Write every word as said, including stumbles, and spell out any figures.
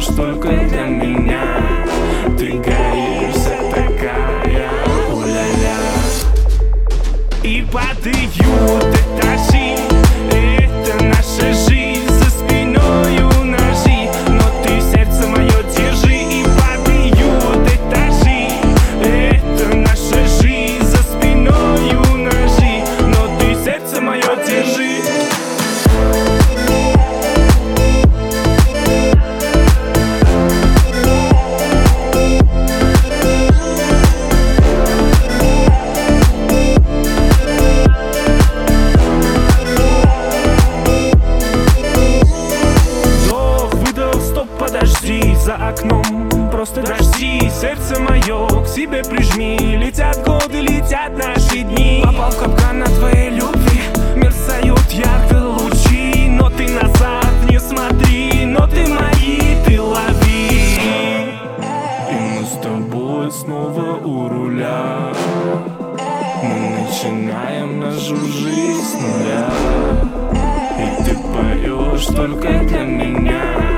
поешь только для меня. Ты горишь, вся такая у-ля-ля. И падают этажи, это наша жизнь, за спиною ножи, но ты сердце мое держи. И падают этажи, это наша жизнь, за спиною ножи, но ты сердце мое держи. Подожди, за окном просто дожди. Сердце мое к себе прижми. Летят годы, летят наши дни. Попал в капкан на твоей любви. Мерцают ярко лучи, но ты назад не смотри. Но ты мои, ты лови. И мы с тобой снова у руля. Мы начинаем нашу жизнь с нуля. И ты поешь только для меня.